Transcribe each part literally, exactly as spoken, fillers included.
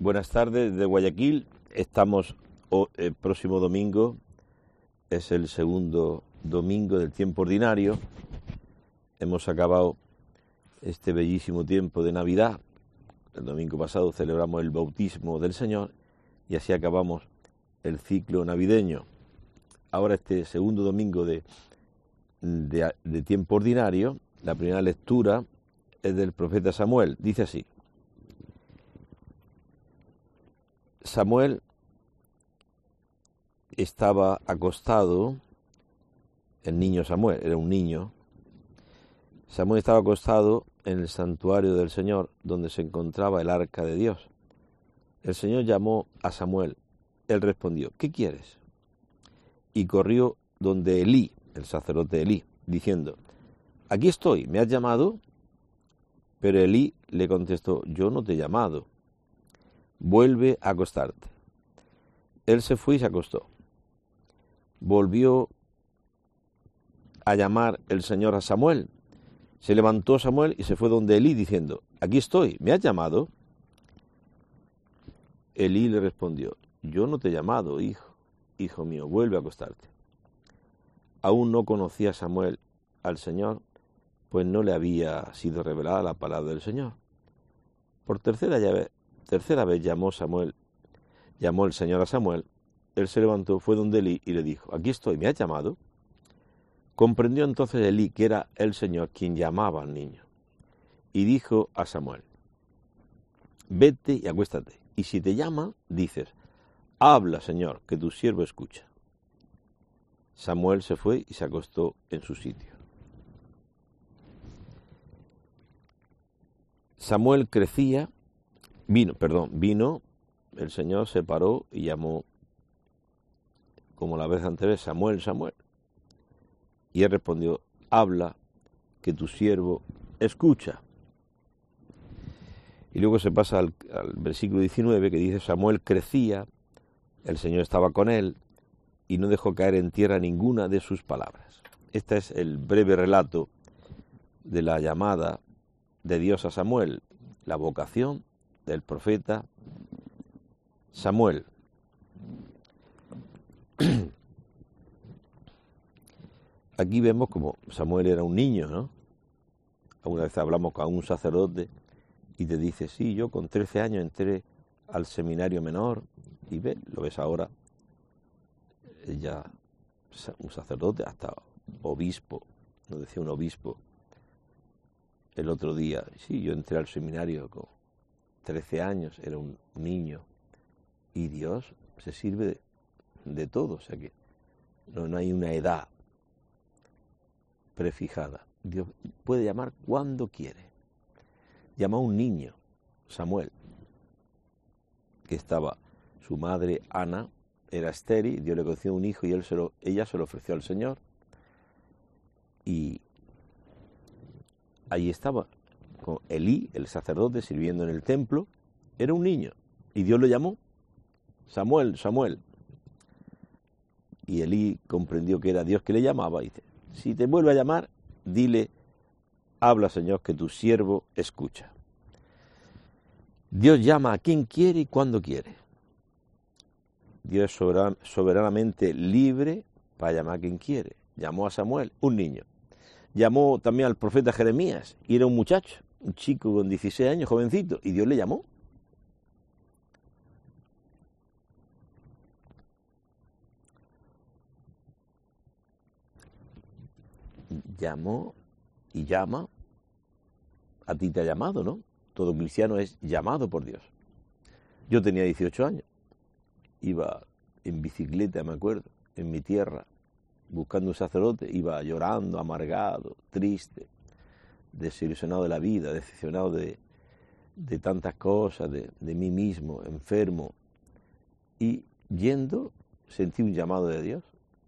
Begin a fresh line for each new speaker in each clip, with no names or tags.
Buenas tardes de Guayaquil. Estamos oh, el próximo domingo, es el segundo domingo del tiempo ordinario. Hemos acabado este bellísimo tiempo de Navidad. El domingo pasado celebramos el bautismo del Señor y así acabamos el ciclo navideño. Ahora este segundo domingo de, de, de tiempo ordinario, la primera lectura es del profeta Samuel. Dice así: Samuel estaba acostado, el niño Samuel, era un niño. Samuel estaba acostado en el santuario del Señor, donde se encontraba el arca de Dios. El Señor llamó a Samuel. Él respondió: ¿qué quieres? Y corrió donde Elí, el sacerdote Elí, diciendo: aquí estoy, ¿me has llamado? Pero Elí le contestó: yo no te he llamado, vuelve a acostarte. Él se fue y se acostó. Volvió a llamar el Señor a Samuel. Se levantó Samuel y se fue donde Elí diciendo: aquí estoy, ¿me has llamado? Elí le respondió: yo no te he llamado, hijo, hijo mío, vuelve a acostarte. Aún no conocía Samuel al Señor, pues no le había sido revelada la palabra del Señor. Por tercera vez, tercera vez llamó Samuel, llamó el Señor a Samuel. Él se levantó, fue donde Elí y le dijo: aquí estoy, ¿me has llamado? Comprendió entonces Elí que era el Señor quien llamaba al niño. Y dijo a Samuel: vete y acuéstate, y si te llama, dices: habla, Señor, que tu siervo escucha. Samuel se fue y se acostó en su sitio. Samuel crecía, vino, perdón, vino, el Señor se paró y llamó, como la vez anterior, Samuel, Samuel. Y él respondió: habla, que tu siervo escucha. Y luego se pasa al, al versículo diecinueve, que dice: Samuel crecía, el Señor estaba con él, y no dejó caer en tierra ninguna de sus palabras. Este es el breve relato de la llamada de Dios a Samuel, la vocación del profeta Samuel. Aquí vemos como Samuel era un niño, ¿no? Alguna vez hablamos con un sacerdote y te dice: sí, yo con trece años entré al seminario menor, y ve, lo ves ahora, ya un sacerdote, hasta obispo, nos decía un obispo el otro día: sí, yo entré al seminario con trece años, era un niño, y Dios se sirve de, de todo, o sea que no, no hay una edad prefijada. Dios puede llamar cuando quiere. Llamó a un niño, Samuel, que estaba, su madre Ana era estéril, Dios le concedió un hijo y él se lo, ella se lo ofreció al Señor, y ahí estaba con Elí, el sacerdote, sirviendo en el templo. Era un niño y Dios lo llamó: Samuel, Samuel. Y Elí comprendió que era Dios que le llamaba y dice: si te vuelve a llamar, dile: habla, Señor, que tu siervo escucha. Dios llama a quien quiere y cuando quiere. Dios es soberan, soberanamente libre para llamar a quien quiere. Llamó a Samuel, un niño. Llamó también al profeta Jeremías, y era un muchacho, un chico con dieciséis años, jovencito, y Dios le llamó. Llamó y llama. A ti te ha llamado, ¿no? Todo cristiano es llamado por Dios. Yo tenía dieciocho años, iba en bicicleta, me acuerdo, en mi tierra, buscando un sacerdote, iba llorando, amargado, triste, desilusionado de la vida, decepcionado de, de tantas cosas, de, de mí mismo, enfermo, y yendo sentí un llamado de Dios.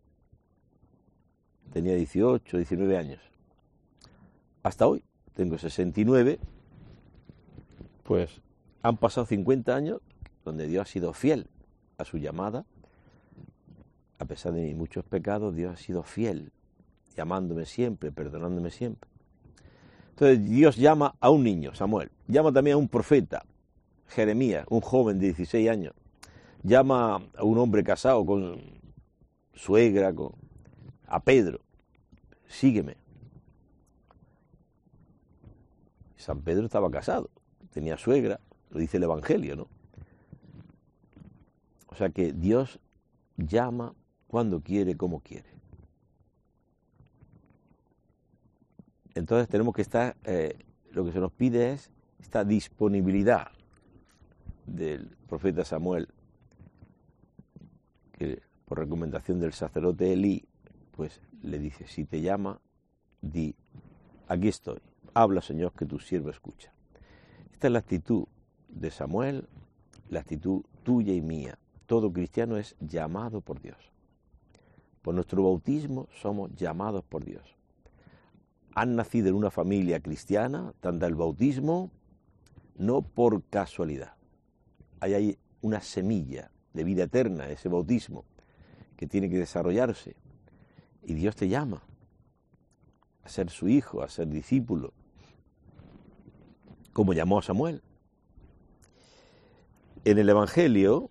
Tenía dieciocho, diecinueve años. Hasta hoy tengo sesenta y nueve, pues han pasado cincuenta años donde Dios ha sido fiel a su llamada. A pesar de mis muchos pecados, Dios ha sido fiel, llamándome siempre, perdonándome siempre. Entonces Dios llama a un niño, Samuel. Llama también a un profeta, Jeremías, un joven de dieciséis años, llama a un hombre casado con suegra, con, a Pedro, sígueme. San Pedro estaba casado, tenía suegra, lo dice el Evangelio, ¿no? O sea que Dios llama cuando quiere, como quiere. Entonces tenemos que estar, eh, lo que se nos pide es esta disponibilidad del profeta Samuel, que por recomendación del sacerdote Elí, pues le dice, si te llama, di, aquí estoy, habla Señor, que tu siervo escucha. Esta es la actitud de Samuel, la actitud tuya y mía. Todo cristiano es llamado por Dios. Por nuestro bautismo somos llamados por Dios. Han nacido en una familia cristiana, tanto el bautismo, no por casualidad. Hay ahí una semilla de vida eterna, ese bautismo, que tiene que desarrollarse. Y Dios te llama a ser su hijo, a ser discípulo, como llamó a Samuel. En el Evangelio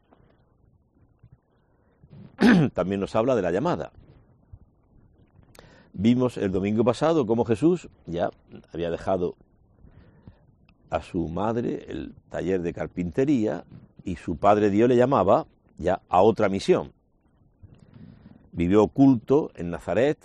también nos habla de la llamada. Vimos el domingo pasado cómo Jesús ya había dejado a su madre el taller de carpintería y su Padre Dios le llamaba ya a otra misión. Vivió oculto en Nazaret,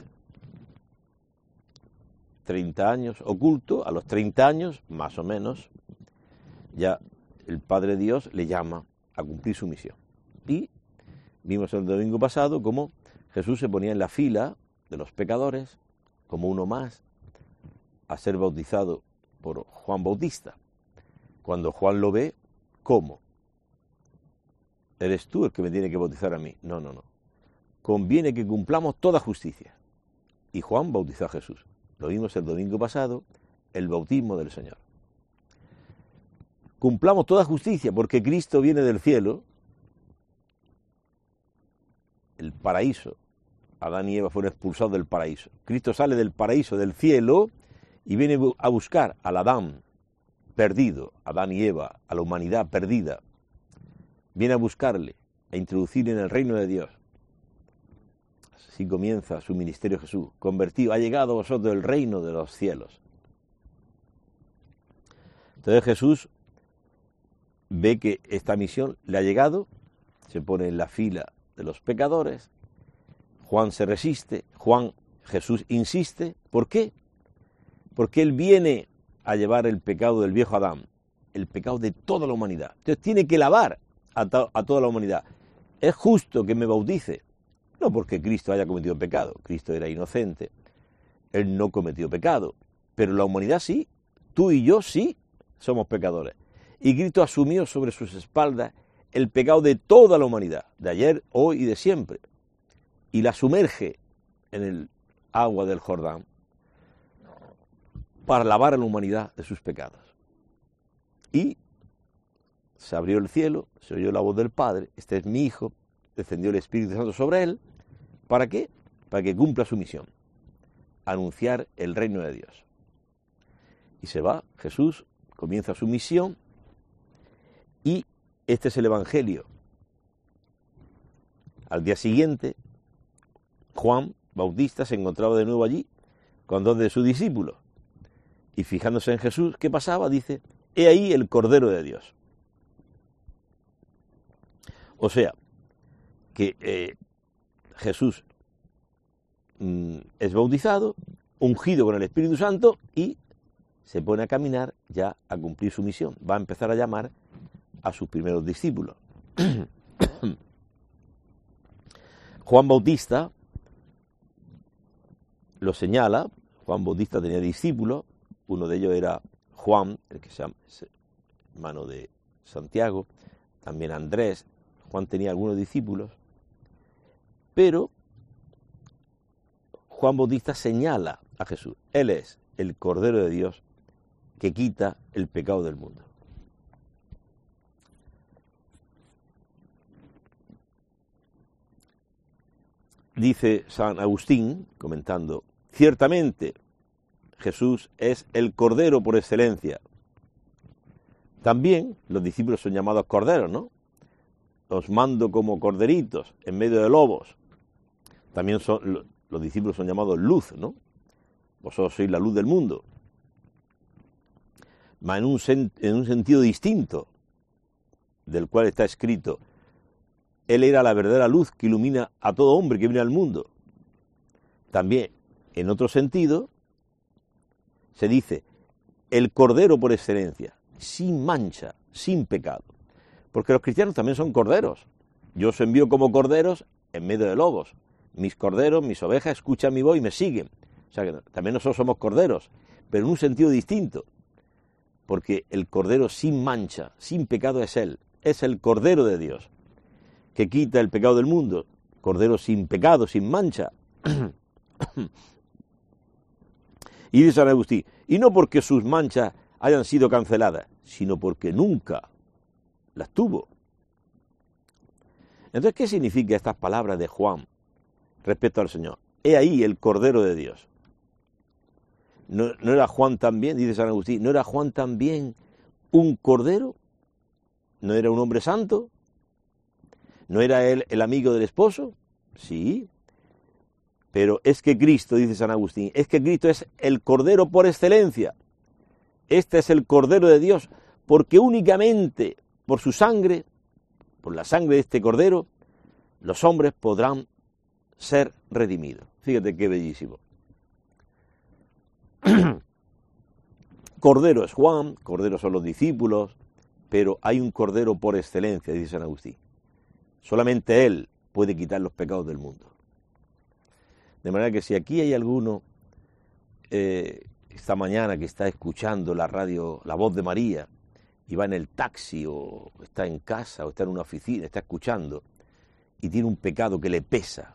treinta años oculto, a los treinta años, más o menos, ya el Padre Dios le llama a cumplir su misión. Y vimos el domingo pasado cómo Jesús se ponía en la fila de los pecadores, como uno más, a ser bautizado por Juan Bautista. Cuando Juan lo ve, ¿cómo? ¿Eres tú el que me tiene que bautizar a mí? No, no, no. Conviene que cumplamos toda justicia. Y Juan bautizó a Jesús. Lo vimos el domingo pasado, el bautismo del Señor. Cumplamos toda justicia, porque Cristo viene del cielo, el paraíso. Adán y Eva fueron expulsados del paraíso. Cristo sale del paraíso, del cielo, y viene a buscar al Adán perdido, Adán y Eva, a la humanidad perdida. Viene a buscarle, a introducirle en el reino de Dios. Así comienza su ministerio Jesús, convertido, ha llegado a vosotros el reino de los cielos. Entonces Jesús ve que esta misión le ha llegado, se pone en la fila de los pecadores, Juan se resiste, Juan, Jesús insiste. ¿Por qué? Porque él viene a llevar el pecado del viejo Adán, el pecado de toda la humanidad. Entonces tiene que lavar a, to- a toda la humanidad. Es justo que me bautice, no porque Cristo haya cometido pecado, Cristo era inocente, él no cometió pecado, pero la humanidad sí, tú y yo sí somos pecadores. Y Cristo asumió sobre sus espaldas el pecado de toda la humanidad, de ayer, hoy y de siempre, y la sumerge en el agua del Jordán para lavar a la humanidad de sus pecados. Y se abrió el cielo, se oyó la voz del Padre, este es mi Hijo, descendió el Espíritu Santo sobre él. ¿Para qué? Para que cumpla su misión, anunciar el reino de Dios. Y se va, Jesús comienza su misión, y este es el Evangelio. Al día siguiente, Juan Bautista se encontraba de nuevo allí con dos de sus discípulos. Y fijándose en Jesús, ¿qué pasaba? Dice, he ahí el Cordero de Dios. O sea, que eh, Jesús mm, es bautizado, ungido con el Espíritu Santo y se pone a caminar ya a cumplir su misión. Va a empezar a llamar a sus primeros discípulos. Juan Bautista lo señala. Juan Bautista tenía discípulos, uno de ellos era Juan, el que se llama hermano de Santiago, también Andrés. Juan tenía algunos discípulos, pero Juan Bautista señala a Jesús. Él es el Cordero de Dios que quita el pecado del mundo. Dice San Agustín, comentando, ciertamente Jesús es el Cordero por excelencia, También los discípulos son llamados corderos, ¿no? Os mando como corderitos en medio de lobos. También son, los discípulos son llamados luz, ¿no? Vosotros sois la luz del mundo. Mas en un, sen, en un sentido distinto del cual está escrito: Él era la verdadera luz que ilumina a todo hombre que viene al mundo. También, en otro sentido, se dice el cordero por excelencia, sin mancha, sin pecado. Porque los cristianos también son corderos. Yo os envío como corderos en medio de lobos. Mis corderos, mis ovejas, escuchan mi voz y me siguen. O sea que también nosotros somos corderos, pero en un sentido distinto. Porque el cordero sin mancha, sin pecado es Él. Es el cordero de Dios, que quita el pecado del mundo. Cordero sin pecado, sin mancha. Y dice San Agustín, y no porque sus manchas hayan sido canceladas, sino porque nunca las tuvo. Entonces, ¿qué significa estas palabras de Juan respecto al Señor? He ahí el Cordero de Dios. ¿No, no era Juan también, dice San Agustín, no era Juan también un cordero? ¿No era un hombre santo? ¿No era él el amigo del esposo? Sí. Pero es que Cristo, dice San Agustín, es que Cristo es el Cordero por excelencia. Este es el Cordero de Dios, porque únicamente por su sangre, por la sangre de este Cordero, los hombres podrán ser redimidos. Fíjate qué bellísimo. Cordero es Juan, Cordero son los discípulos, pero hay un Cordero por excelencia, dice San Agustín. Solamente Él puede quitar los pecados del mundo. De manera que si aquí hay alguno eh, esta mañana que está escuchando la radio, la voz de María, y va en el taxi o está en casa o está en una oficina, está escuchando, y tiene un pecado que le pesa,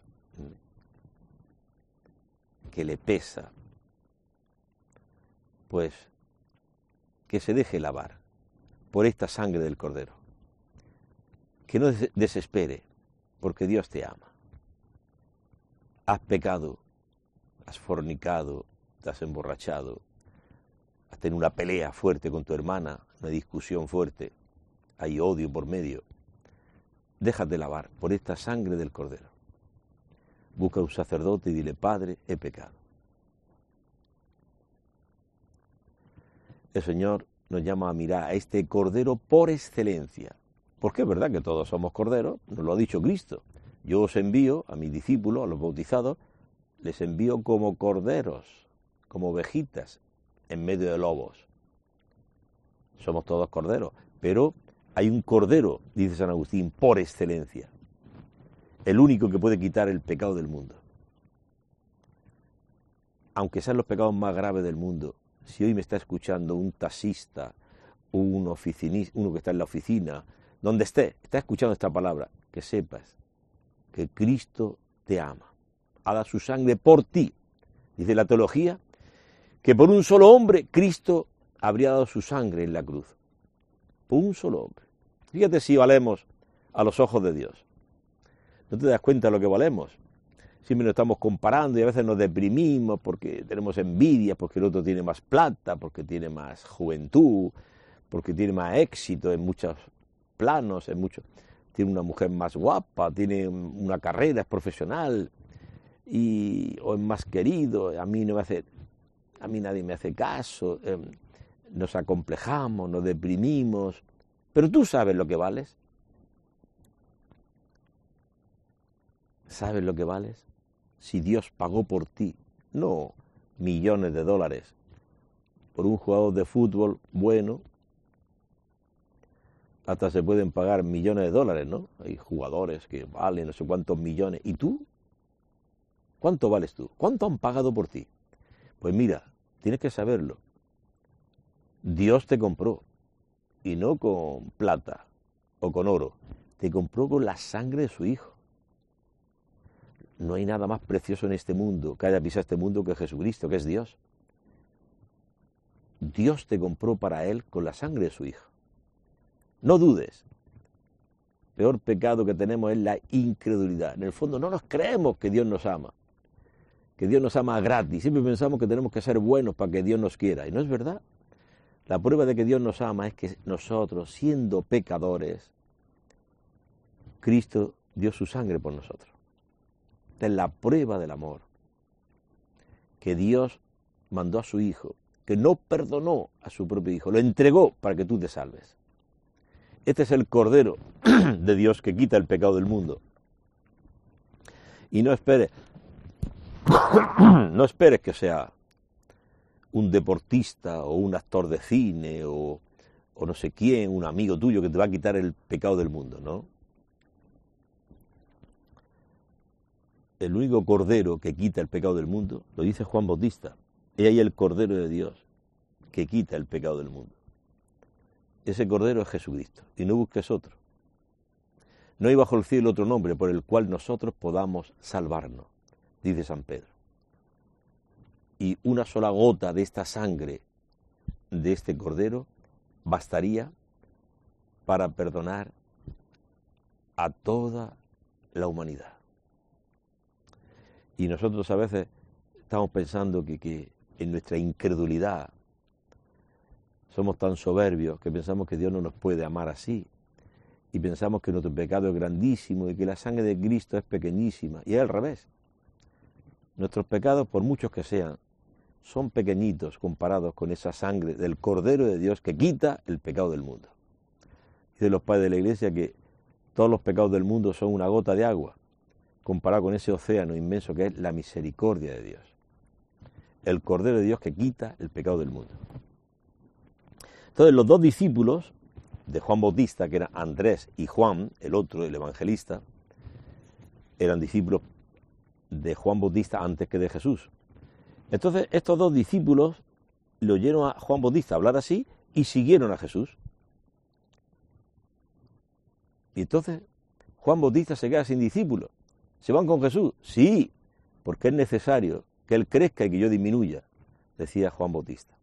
que le pesa, pues que se deje lavar por esta sangre del Cordero. Que no desespere, porque Dios te ama. Has pecado, has fornicado, te has emborrachado, has tenido una pelea fuerte con tu hermana, una discusión fuerte, hay odio por medio. Déjate lavar por esta sangre del Cordero. Busca un sacerdote y dile, Padre, he pecado. El Señor nos llama a mirar a este Cordero por excelencia, porque es verdad que todos somos corderos, nos lo ha dicho Cristo. Yo os envío a mis discípulos, a los bautizados, les envío como corderos, como ovejitas, en medio de lobos. Somos todos corderos, pero hay un cordero, dice San Agustín, por excelencia. El único que puede quitar el pecado del mundo. Aunque sean los pecados más graves del mundo, si hoy me está escuchando un taxista, un oficinista, uno que está en la oficina, donde esté, está escuchando esta palabra, que sepas que Cristo te ama, ha dado su sangre por ti. Dice la teología que por un solo hombre Cristo habría dado su sangre en la cruz. Por un solo hombre. Fíjate si valemos a los ojos de Dios. ¿No te das cuenta de lo que valemos? Siempre nos estamos comparando y a veces nos deprimimos porque tenemos envidia, porque el otro tiene más plata, porque tiene más juventud, porque tiene más éxito en muchos planos, en muchos... tiene una mujer más guapa, tiene una carrera, es profesional, y, o es más querido, a mí no me hace, a mí nadie me hace caso, eh, nos acomplejamos, nos deprimimos, pero tú sabes lo que vales. ¿Sabes lo que vales? Si Dios pagó por ti, no millones de dólares, por un jugador de fútbol bueno, hasta se pueden pagar millones de dólares, ¿no? Hay jugadores que valen no sé cuántos millones. ¿Y tú? ¿Cuánto vales tú? ¿Cuánto han pagado por ti? Pues mira, tienes que saberlo. Dios te compró, y no con plata o con oro, te compró con la sangre de su Hijo. No hay nada más precioso en este mundo, que haya pisado este mundo, que Jesucristo, que es Dios. Dios te compró para Él con la sangre de su Hijo. No dudes. Peor pecado que tenemos es la incredulidad. En el fondo no nos creemos que Dios nos ama, que Dios nos ama gratis. Siempre pensamos que tenemos que ser buenos para que Dios nos quiera. Y no es verdad. La prueba de que Dios nos ama es que nosotros, siendo pecadores, Cristo dio su sangre por nosotros. Esta es la prueba del amor. Que Dios mandó a su Hijo, que no perdonó a su propio Hijo, lo entregó para que tú te salves. Este es el Cordero de Dios que quita el pecado del mundo. Y no esperes, no esperes que sea un deportista o un actor de cine o, o no sé quién, un amigo tuyo que te va a quitar el pecado del mundo, ¿no? El único Cordero que quita el pecado del mundo, lo dice Juan Bautista, he ahí el Cordero de Dios que quita el pecado del mundo. Ese Cordero es Jesucristo, y no busques otro. No hay bajo el cielo otro nombre por el cual nosotros podamos salvarnos, dice San Pedro. Y una sola gota de esta sangre de este Cordero bastaría para perdonar a toda la humanidad. Y nosotros a veces estamos pensando que, que en nuestra incredulidad somos tan soberbios que pensamos que Dios no nos puede amar así. Y pensamos que nuestro pecado es grandísimo y que la sangre de Cristo es pequeñísima. Y es al revés. Nuestros pecados, por muchos que sean, son pequeñitos comparados con esa sangre del Cordero de Dios que quita el pecado del mundo. Dicen los padres de la Iglesia que todos los pecados del mundo son una gota de agua, comparado con ese océano inmenso que es la misericordia de Dios. El Cordero de Dios que quita el pecado del mundo. Entonces los dos discípulos de Juan Bautista, que eran Andrés y Juan, el otro, el evangelista, eran discípulos de Juan Bautista antes que de Jesús. Entonces estos dos discípulos le oyeron a Juan Bautista hablar así y siguieron a Jesús. Y entonces Juan Bautista se queda sin discípulos. ¿Se van con Jesús? Sí, porque es necesario que Él crezca y que yo disminuya, decía Juan Bautista.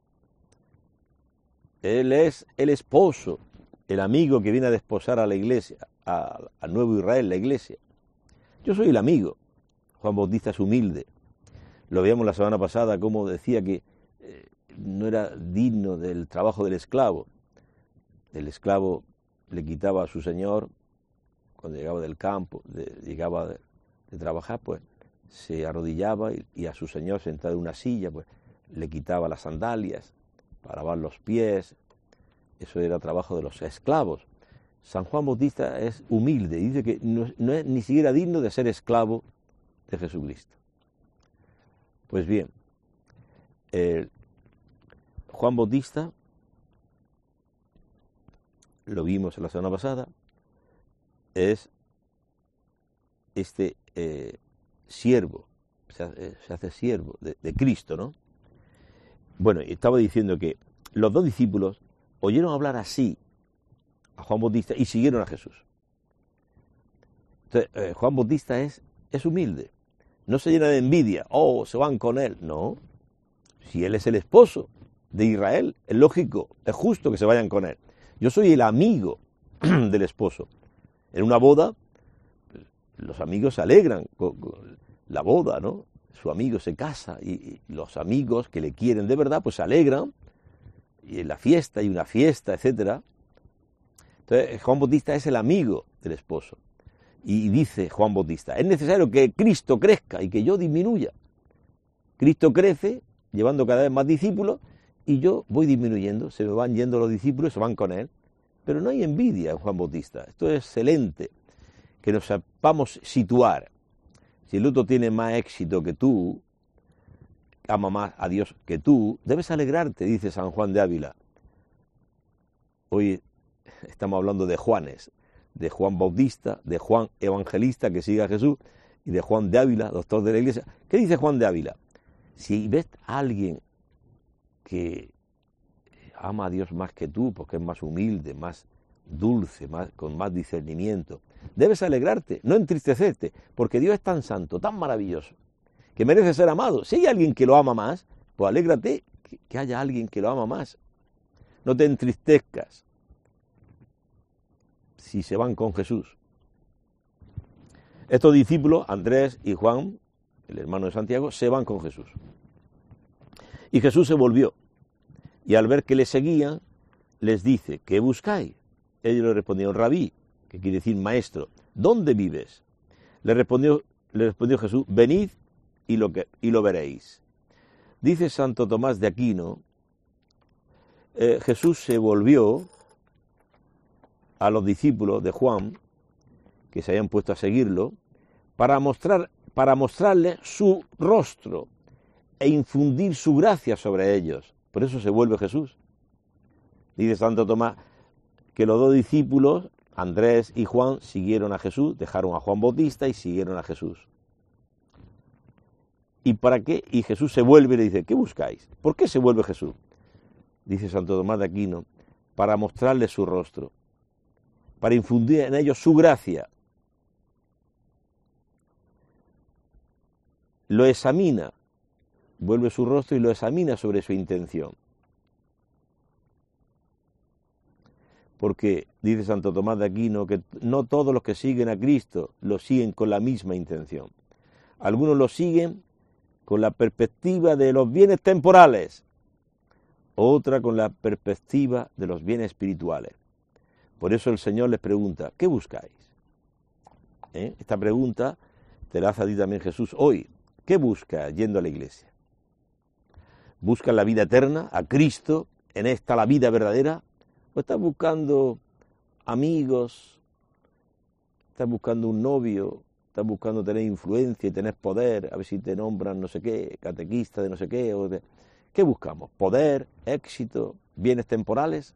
Él es el esposo, el amigo que viene a desposar a la iglesia, al nuevo Israel, la iglesia. Yo soy el amigo. Juan Bautista es humilde. Lo veíamos la semana pasada, como decía que eh, no era digno del trabajo del esclavo. El esclavo le quitaba a su señor, cuando llegaba del campo, de, llegaba de, de trabajar, pues se arrodillaba y, y a su señor sentado en una silla, pues le quitaba las sandalias para lavar los pies. Eso era trabajo de los esclavos. San Juan Bautista es humilde, dice que no, no es ni siquiera digno de ser esclavo de Jesucristo. Pues bien, eh, Juan Bautista, lo vimos la semana pasada, es este eh, siervo, se hace, se hace siervo de, de Cristo, ¿no? Bueno, estaba diciendo que los dos discípulos oyeron hablar así a Juan Bautista y siguieron a Jesús. Entonces, eh, Juan Bautista es, es humilde, no se llena de envidia, oh, se van con él, no. Si él es el esposo de Israel, es lógico, es justo que se vayan con él. Yo soy el amigo del esposo. En una boda, los amigos se alegran con, con la boda, ¿no? Su amigo se casa y, y los amigos que le quieren de verdad, pues se alegran. Y en la fiesta hay una fiesta, etcétera. Entonces, Juan Bautista es el amigo del esposo. Y dice Juan Bautista, es necesario que Cristo crezca y que yo disminuya. Cristo crece, llevando cada vez más discípulos, y yo voy disminuyendo, se me van yendo los discípulos, se van con él. Pero no hay envidia en Juan Bautista. Esto es excelente, que nos sepamos situar. Si el otro tiene más éxito que tú, ama más a Dios que tú, debes alegrarte, dice San Juan de Ávila. Hoy estamos hablando de Juanes, de Juan Bautista, de Juan Evangelista que sigue a Jesús, y de Juan de Ávila, doctor de la Iglesia. ¿Qué dice Juan de Ávila? Si ves a alguien que ama a Dios más que tú, porque es más humilde, más dulce, más, con más discernimiento, debes alegrarte, no entristecerte, porque Dios es tan santo, tan maravilloso, que merece ser amado. Si hay alguien que lo ama más, pues alégrate que, que haya alguien que lo ama más. No te entristezcas si se van con Jesús. Estos discípulos, Andrés y Juan, el hermano de Santiago, se van con Jesús. Y Jesús se volvió. Y al ver que le seguían, les dice, ¿qué buscáis? Ellos le respondieron, Rabí, que quiere decir maestro, ¿dónde vives? Le respondió, le respondió Jesús, venid y lo, que, y lo veréis. Dice Santo Tomás de Aquino, eh, Jesús se volvió a los discípulos de Juan, que se habían puesto a seguirlo, para mostrar, para mostrarles su rostro e infundir su gracia sobre ellos. Por eso se vuelve Jesús. Dice Santo Tomás que los dos discípulos, Andrés y Juan, siguieron a Jesús, dejaron a Juan Bautista y siguieron a Jesús. ¿Y para qué? Y Jesús se vuelve y le dice, ¿qué buscáis? ¿Por qué se vuelve Jesús? Dice Santo Tomás de Aquino, para mostrarles su rostro, para infundir en ellos su gracia. Lo examina, vuelve su rostro y lo examina sobre su intención. Porque dice Santo Tomás de Aquino que no todos los que siguen a Cristo lo siguen con la misma intención. Algunos lo siguen con la perspectiva de los bienes temporales, otra con la perspectiva de los bienes espirituales. Por eso el Señor les pregunta, ¿qué buscáis? ¿Eh? Esta pregunta te la hace a ti también Jesús hoy. ¿Qué buscas yendo a la iglesia? ¿Buscas la vida eterna, a Cristo, en esta la vida verdadera? ¿O estás buscando amigos? ¿Estás buscando un novio? ¿Estás buscando tener influencia y tener poder? A ver si te nombran no sé qué, catequista de no sé qué. O de... ¿Qué buscamos? ¿Poder, éxito, bienes temporales?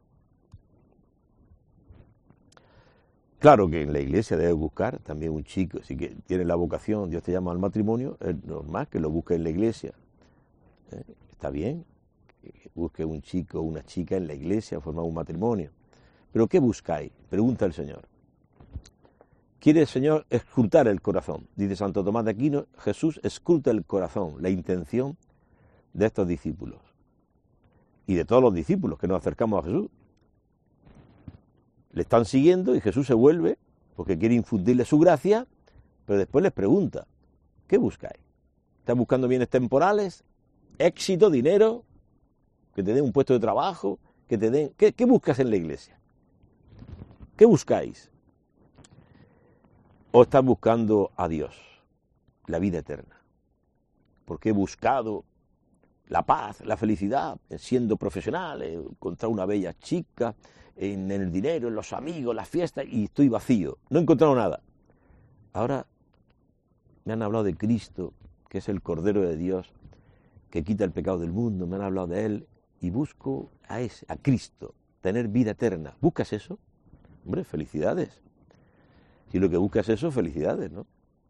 Claro que en la iglesia debes buscar también un chico, si que tienes la vocación, Dios te llama al matrimonio, es normal que lo busques en la iglesia. ¿Eh? Está bien que busques un chico o una chica en la iglesia, formar un matrimonio. ¿Pero qué buscáis? Pregunta el Señor. Quiere el Señor escrutar el corazón. Dice Santo Tomás de Aquino, Jesús escruta el corazón, la intención de estos discípulos. Y de todos los discípulos que nos acercamos a Jesús. Le están siguiendo y Jesús se vuelve porque quiere infundirle su gracia, pero después les pregunta, ¿qué buscáis? ¿Estás buscando bienes temporales? ¿Éxito, dinero? ¿Que te den un puesto de trabajo? ¿Que te den... ¿Qué, qué buscas en la iglesia? ¿Qué buscáis? ¿O estás buscando a Dios, la vida eterna? Porque he buscado la paz, la felicidad, siendo profesional, he encontrado una bella chica, en el dinero, en los amigos, las fiestas, y estoy vacío, no he encontrado nada. Ahora me han hablado de Cristo, que es el Cordero de Dios, que quita el pecado del mundo, me han hablado de Él, y busco a ese, a Cristo, tener vida eterna. ¿Buscas eso? Hombre, felicidades. Si lo que buscas es eso, felicidades, ¿no?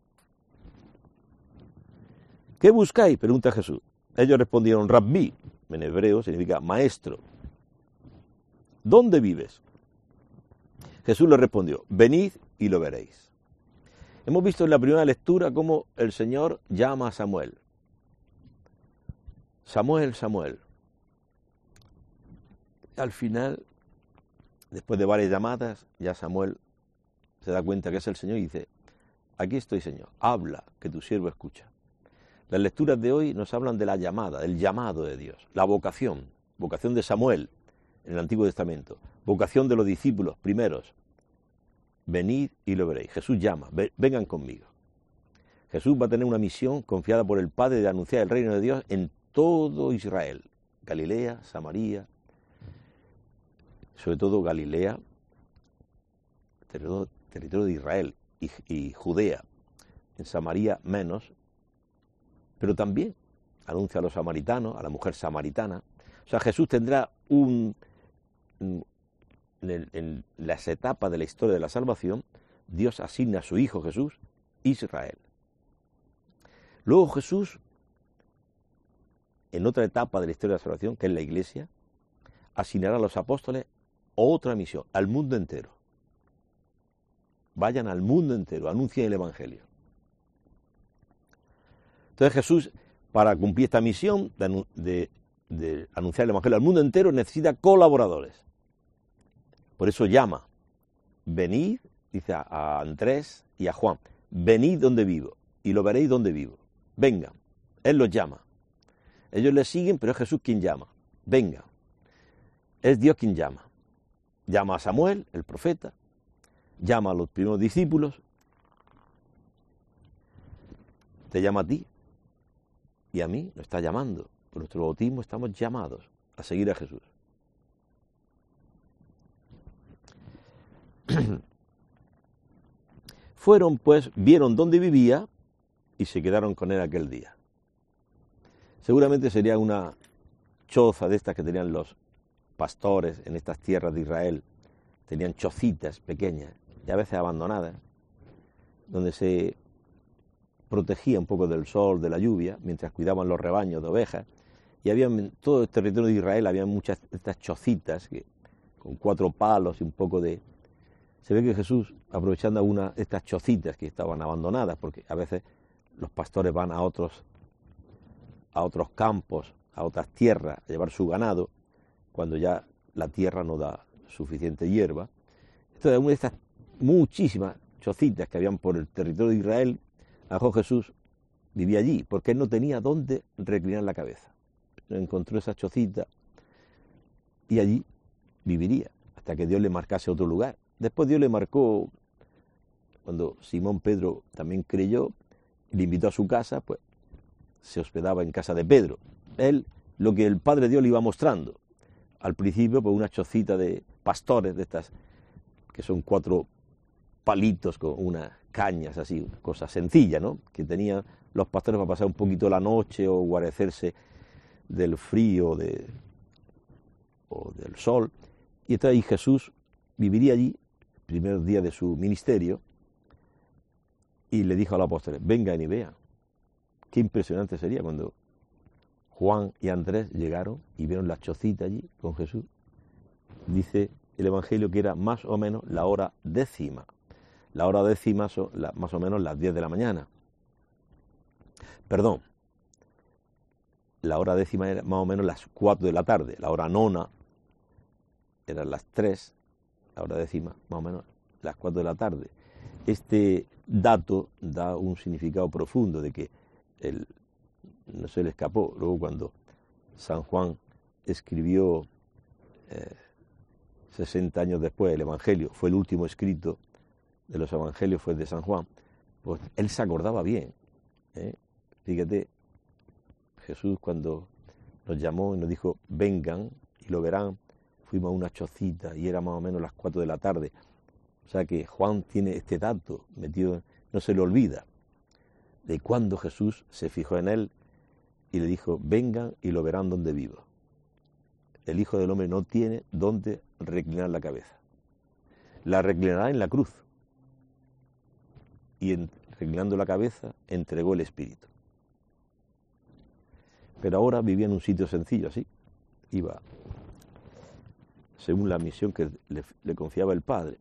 ¿Qué buscáis? Pregunta Jesús. Ellos respondieron, Rabbi, en hebreo significa maestro. ¿Dónde vives? Jesús le respondió, venid y lo veréis. Hemos visto en la primera lectura cómo el Señor llama a Samuel. Samuel, Samuel. Al final, después de varias llamadas, ya Samuel se da cuenta que es el Señor y dice, aquí estoy, Señor, habla, que tu siervo escucha. Las lecturas de hoy nos hablan de la llamada, del llamado de Dios, la vocación, vocación de Samuel en el Antiguo Testamento, vocación de los discípulos primeros. Venid y lo veréis. Jesús llama, vengan conmigo. Jesús va a tener una misión confiada por el Padre de anunciar el reino de Dios en todo Israel, Galilea, Samaria, sobre todo Galilea, territorio, territorio de Israel y, y Judea, en Samaria menos, pero también anuncia a los samaritanos, a la mujer samaritana. O sea, Jesús tendrá un, en, el, en las etapas de la historia de la salvación, Dios asigna a su Hijo Jesús, Israel. Luego Jesús, en otra etapa de la historia de la salvación, que es la Iglesia, asignará a los apóstoles otra misión, al mundo entero. Vayan al mundo entero, anuncien el Evangelio. Entonces Jesús, para cumplir esta misión de, de, de anunciar el Evangelio al mundo entero, necesita colaboradores. Por eso llama, venid, dice a, a Andrés y a Juan, venid donde vivo, y lo veréis donde vivo. Vengan, Él los llama. Ellos le siguen, pero es Jesús quien llama. Vengan. es Dios quien llama. Llama a Samuel, el profeta, llama a los primeros discípulos, te llama a ti y a mí, nos está llamando. Por nuestro bautismo estamos llamados a seguir a Jesús. Fueron, pues, vieron dónde vivía y se quedaron con él aquel día. Seguramente sería una choza de estas que tenían los pastores en estas tierras de Israel. Tenían chocitas pequeñas y a veces abandonadas, donde se protegía un poco del sol, de la lluvia, mientras cuidaban los rebaños de ovejas. Y había en todo el territorio de Israel había muchas de estas chocitas que, con cuatro palos y un poco de... Se ve que Jesús, aprovechando algunas de estas chocitas que estaban abandonadas, porque a veces los pastores van a otros, a otros campos, a otras tierras, a llevar su ganado, cuando ya la tierra no da suficiente hierba. Entonces, una de estas muchísimas chocitas que habían por el territorio de Israel, a Jesús vivía allí, porque él no tenía dónde reclinar la cabeza. Encontró esa chocita y allí viviría, hasta que Dios le marcase otro lugar. Después Dios le marcó, cuando Simón Pedro también creyó, le invitó a su casa, pues se hospedaba en casa de Pedro. Él, lo que el Padre Dios le iba mostrando. Al principio, pues una chocita de pastores, de estas, que son cuatro palitos con unas cañas así, una cosa sencilla, ¿no? Que tenían los pastores para pasar un poquito la noche o guarecerse del frío de, o del sol. Y entonces ahí Jesús viviría allí, el primer día de su ministerio, y le dijo a los apóstoles, vengan y vean. Qué impresionante sería cuando Juan y Andrés llegaron y vieron la chocita allí con Jesús. Dice el Evangelio que era más o menos la hora décima. La hora décima son la, más o menos las diez de la mañana. Perdón, la hora décima era más o menos las cuatro de la tarde. La hora nona eran las tres, la hora décima más o menos las cuatro de la tarde. Este dato da un significado profundo de que el, no se le escapó. Luego cuando San Juan escribió eh, sesenta años después el Evangelio, fue el último escrito de los Evangelios, fue el de San Juan, pues él se acordaba bien. ¿eh? Fíjate, Jesús cuando nos llamó y nos dijo, vengan y lo verán, fuimos a una chocita y era más o menos las cuatro de la tarde. O sea que Juan tiene este dato metido, no se le olvida, de cuando Jesús se fijó en él y le dijo, vengan y lo verán donde vivo. El Hijo del Hombre no tiene dónde reclinar la cabeza. La reclinará en la cruz. Y en, reclinando la cabeza, entregó el Espíritu. Pero ahora vivía en un sitio sencillo, así. Iba según la misión que le, le confiaba el Padre.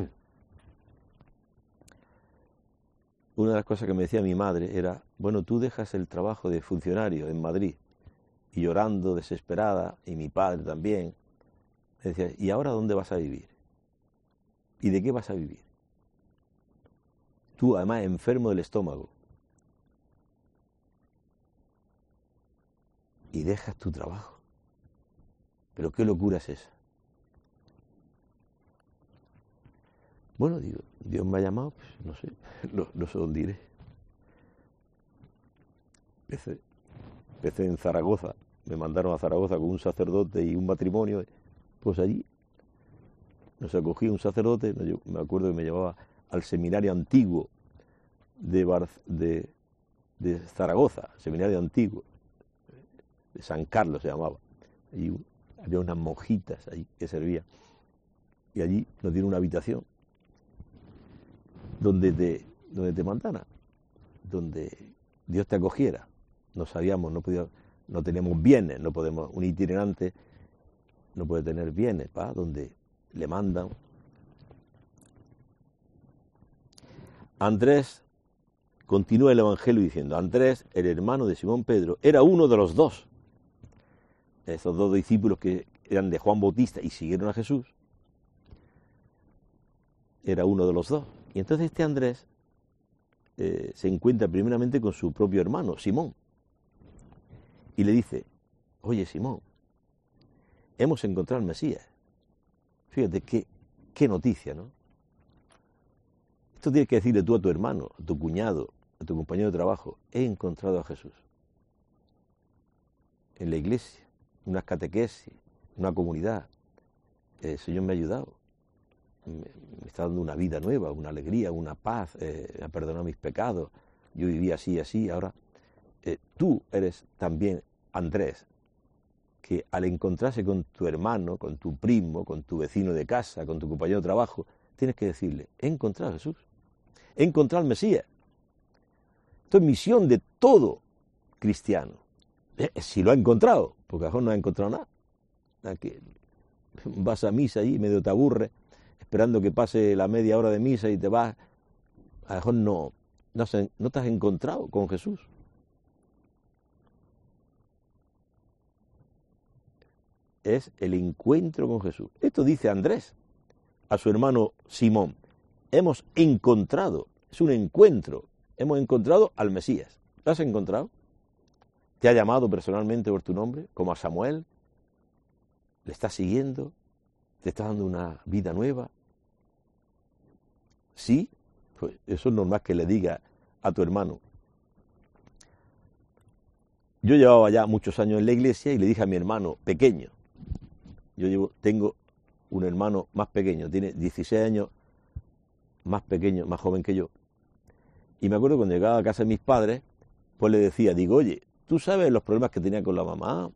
Una de las cosas que me decía mi madre era, bueno, tú dejas el trabajo de funcionario en Madrid, y llorando, desesperada, y mi padre también, me decía, ¿y ahora dónde vas a vivir? ¿Y de qué vas a vivir? Tú, además, enfermo del estómago, y dejas tu trabajo. ¿Pero qué locura es esa? Bueno, digo, Dios me ha llamado, pues no sé, no, no sé dónde iré. Empecé, empecé en Zaragoza, me mandaron a Zaragoza con un sacerdote y un matrimonio, pues allí nos acogía un sacerdote, me acuerdo que me llevaba al seminario antiguo de, Bar, de, de Zaragoza, seminario antiguo, de San Carlos se llamaba, y había unas monjitas ahí que servían, y allí nos dieron una habitación, donde te, donde te mandaran, donde Dios te acogiera. No sabíamos, no podíamos, no teníamos bienes, no podemos, un itinerante no puede tener bienes, ¿va? Donde le mandan. Andrés, continúa el Evangelio diciendo, Andrés, el hermano de Simón Pedro, era uno de los dos, esos dos discípulos que eran de Juan Bautista y siguieron a Jesús, era uno de los dos. Y entonces este Andrés eh, se encuentra primeramente con su propio hermano, Simón, y le dice, oye Simón, hemos encontrado al Mesías. Fíjate qué, qué noticia, ¿no? Esto tienes que decirle tú a tu hermano, a tu cuñado, a tu compañero de trabajo. He encontrado a Jesús. En la iglesia, en una catequesis, en una comunidad. El Señor me ha ayudado. Me, me está dando una vida nueva, una alegría, una paz. Eh, ha perdonado mis pecados. Yo vivía así, así. Ahora, eh, tú eres también Andrés, que al encontrarse con tu hermano, con tu primo, con tu vecino de casa, con tu compañero de trabajo, tienes que decirle, he encontrado a Jesús. He encontrado al Mesías. Esto es misión de todo cristiano. Eh, si lo ha encontrado, porque a lo mejor no ha encontrado nada. Que vas a misa allí, medio te aburre, esperando que pase la media hora de misa y te vas. A lo mejor no, no, se, no te has encontrado con Jesús. Es el encuentro con Jesús. Esto dice Andrés a su hermano Simón. Hemos encontrado, es un encuentro, hemos encontrado al Mesías. ¿Lo has encontrado? ¿Te ha llamado personalmente por tu nombre, como a Samuel? ¿Le estás siguiendo? ¿Te está dando una vida nueva? ¿Sí? Pues eso es normal que le diga a tu hermano. Yo llevaba ya muchos años en la iglesia y le dije a mi hermano pequeño, yo llevo, tengo un hermano más pequeño, tiene dieciséis años, más pequeño, más joven que yo. Y me acuerdo cuando llegaba a casa de mis padres, pues le decía, digo, oye, ¿tú sabes los problemas que tenía con la mamá?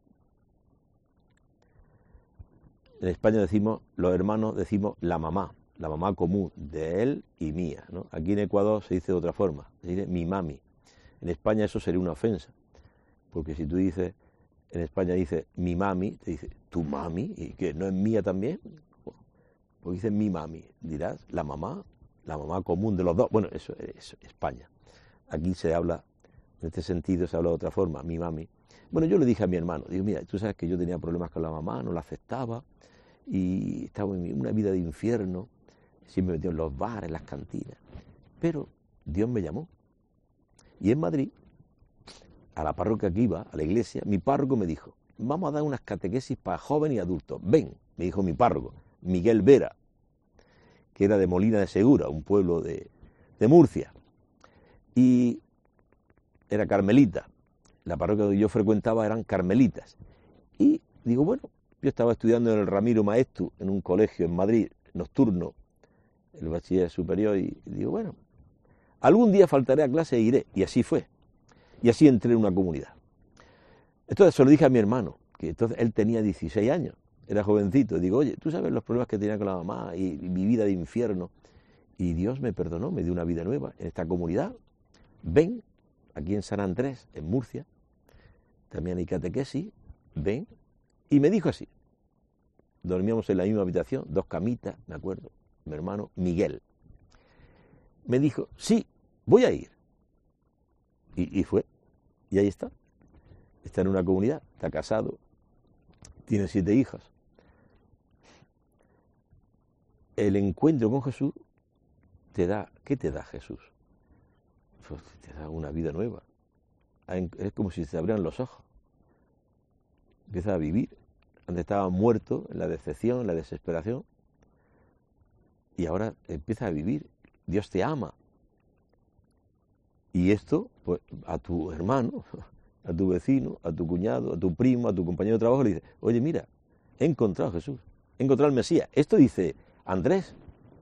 En España decimos, los hermanos decimos la mamá, la mamá común, de él y mía, ¿no? Aquí en Ecuador se dice de otra forma, se dice mi mami. En España eso sería una ofensa, porque si tú dices, en España dices mi mami, te dice tu mami, y que no es mía también, pues dices mi mami, dirás la mamá, la mamá común de los dos. Bueno, eso es España. Aquí se habla, en este sentido se habla de otra forma, mi mami. Bueno, yo le dije a mi hermano, digo, mira, tú sabes que yo tenía problemas con la mamá, no la aceptaba, y estaba en una vida de infierno, siempre metido en los bares, en las cantinas. Pero Dios me llamó. Y en Madrid, a la parroquia que iba, a la iglesia, mi párroco me dijo, vamos a dar unas catequesis para jóvenes y adultos. Ven, me dijo mi párroco, Miguel Vera, que era de Molina de Segura, un pueblo de, de Murcia. Y era carmelita. La parroquia que yo frecuentaba eran carmelitas. Y digo, bueno, yo estaba estudiando en el Ramiro Maeztu, en un colegio en Madrid, nocturno, el bachiller superior, y digo, bueno, algún día faltaré a clase e iré. Y así fue. Y así entré en una comunidad. Entonces se lo dije a mi hermano, que entonces él tenía dieciséis años, era jovencito. Digo, oye, ¿tú sabes los problemas que tenía con la mamá y, y mi vida de infierno? Y Dios me perdonó, me dio una vida nueva en esta comunidad. Ven, aquí en San Andrés, en Murcia, también hay catequesis, ven. Y me dijo así, dormíamos en la misma habitación, dos camitas, me acuerdo, mi hermano Miguel. Me dijo, sí, voy a ir. Y, y fue, y ahí está. Está en una comunidad, está casado, tiene siete hijas. El encuentro con Jesús te da, ¿qué te da Jesús? Pues te da una vida nueva. Es como si se te abrieran los ojos. Empiezas a vivir. Antes estaba muerto en la decepción, en la desesperación. Y ahora empiezas a vivir. Dios te ama. Y esto, pues, a tu hermano, a tu vecino, a tu cuñado, a tu primo, a tu compañero de trabajo, le dice, oye, mira, he encontrado a Jesús, he encontrado al Mesías. Esto dice Andrés.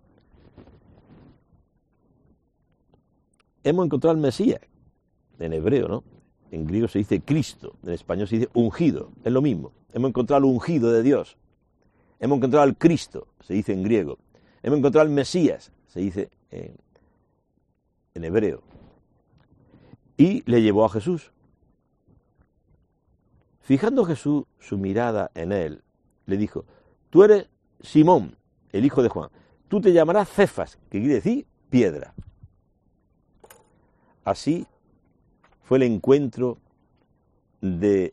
Hemos encontrado al Mesías, en hebreo, ¿no? En griego se dice Cristo, en español se dice ungido, es lo mismo. Hemos encontrado al ungido de Dios. Hemos encontrado al Cristo, se dice en griego. Hemos encontrado al Mesías, se dice en, en hebreo. Y le llevó a Jesús. Fijando Jesús su mirada en él, le dijo, tú eres Simón, el hijo de Juan. Tú te llamarás Cefas, que quiere decir piedra. Así fue el encuentro de,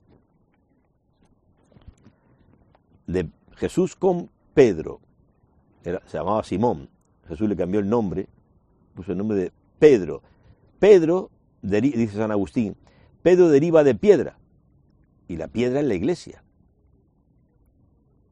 de Jesús con Pedro. Era, se llamaba Simón. Jesús le cambió el nombre, puso el nombre de Pedro. Pedro, dice San Agustín, Pedro deriva de piedra, y la piedra es la iglesia.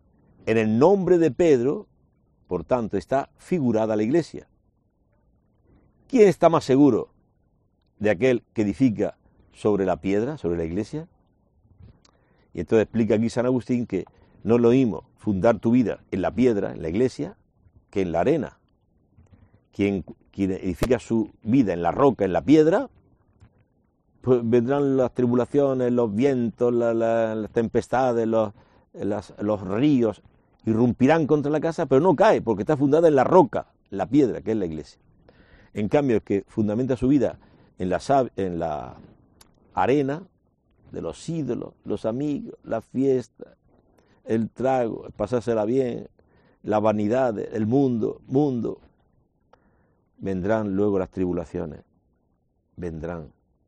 En el nombre de Pedro, por tanto, está figurada la iglesia. ¿Quién está más seguro de aquel que edifica sobre la piedra, sobre la iglesia? Y entonces explica aquí San Agustín que no es lo mismo fundar tu vida en la piedra, en la iglesia, que en la arena. Quien, quien edifica su vida en la roca, en la piedra, pues vendrán las tribulaciones, los vientos, la, la, las tempestades, los, las, los ríos, irrumpirán contra la casa, pero no cae, porque está fundada en la roca, en la piedra, que es la iglesia. En cambio, el que fundamenta su vida en la, en la arena de los ídolos, los amigos, la fiesta, el trago, el pasársela bien, la vanidad, el mundo, mundo, vendrán luego las tribulaciones, vendrán